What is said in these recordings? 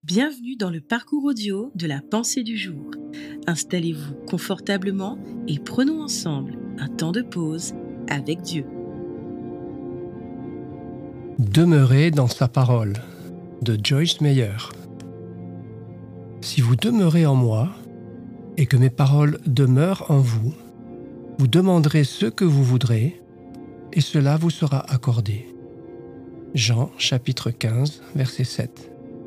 Bienvenue dans le parcours audio de la pensée du jour. Installez-vous confortablement et prenons ensemble un temps de pause avec Dieu. Demeurez dans sa parole, de Joyce Meyer. Si vous demeurez en moi, et que mes paroles demeurent en vous, vous demanderez ce que vous voudrez, et cela vous sera accordé. Jean chapitre 15, verset 7.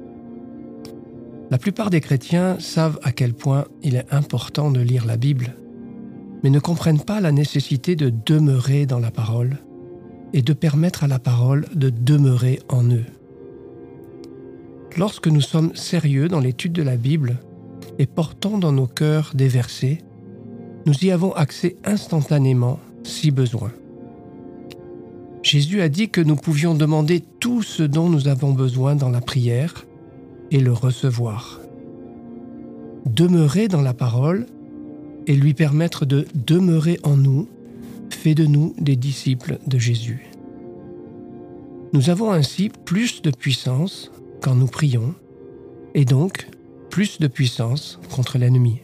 La plupart des chrétiens savent à quel point il est important de lire la Bible, mais ne comprennent pas la nécessité de demeurer dans la parole et de permettre à la parole de demeurer en eux. Lorsque nous sommes sérieux dans l'étude de la Bible et portons dans nos cœurs des versets, nous y avons accès instantanément si besoin. Jésus a dit que nous pouvions demander tout ce dont nous avons besoin dans la prière et le recevoir. Demeurer dans la parole et lui permettre de demeurer en nous fait de nous des disciples de Jésus. Nous avons ainsi plus de puissance quand nous prions et donc plus de puissance contre l'ennemi.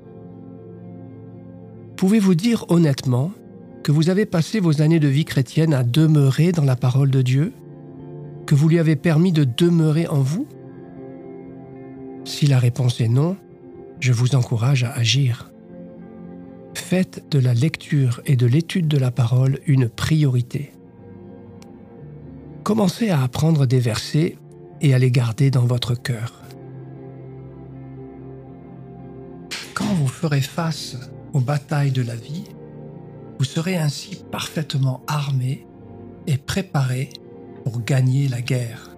Pouvez-vous dire honnêtement que vous avez passé vos années de vie chrétienne à demeurer dans la parole de Dieu, que vous lui avez permis de demeurer en vous? Si la réponse est non, je vous encourage à agir. Faites de la lecture et de l'étude de la parole une priorité. Commencez à apprendre des versets et à les garder dans votre cœur. Quand vous ferez face aux batailles de la vie, vous serez ainsi parfaitement armé et préparé pour gagner la guerre.